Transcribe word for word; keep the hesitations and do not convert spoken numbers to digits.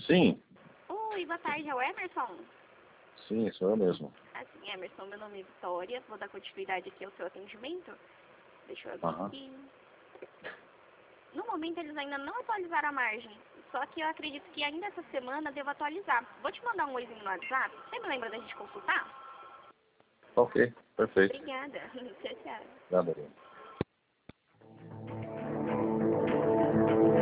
Sim, Oi, boa tarde, é o Emerson? sim, sou eu mesmo. Assim, Emerson, meu nome é Vitória, vou dar continuidade aqui ao seu atendimento. Deixa eu abrir Aham. aqui. No momento eles ainda não atualizaram a margem, só que eu acredito que ainda essa semana devo atualizar. Vou te mandar um oizinho no WhatsApp, você me lembra da gente consultar? Ok, perfeito. Obrigada, tchau, tchau. Nada, Maria.